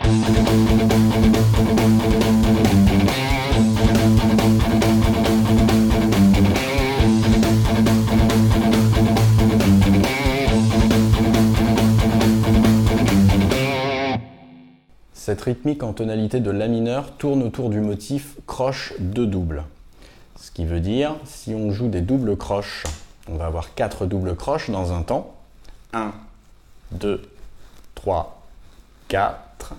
Cette rythmique en tonalité de La mineur tourne autour du motif croche 2 doubles. Ce qui veut dire, si on joue des doubles croches, on va avoir 4 doubles croches dans un temps. 1, 2, 3, 4.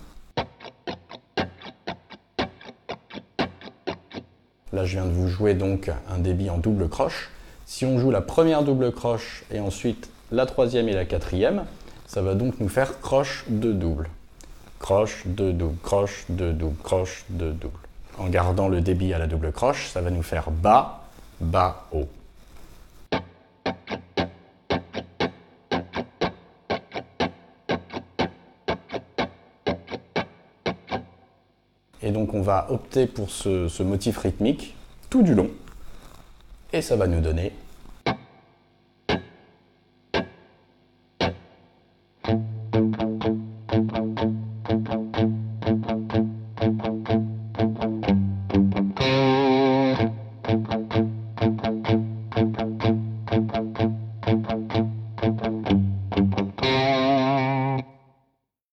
Là, je viens de vous jouer donc un débit en double croche. Si on joue la première double croche et ensuite la troisième et la quatrième, ça va donc nous faire croche 2 doubles. Croche, 2 doubles, croche, 2 doubles, croche, 2 doubles. En gardant le débit à la double croche, ça va nous faire bas, bas, haut. Et donc on va opter pour ce motif rythmique tout du long. Et ça va nous donner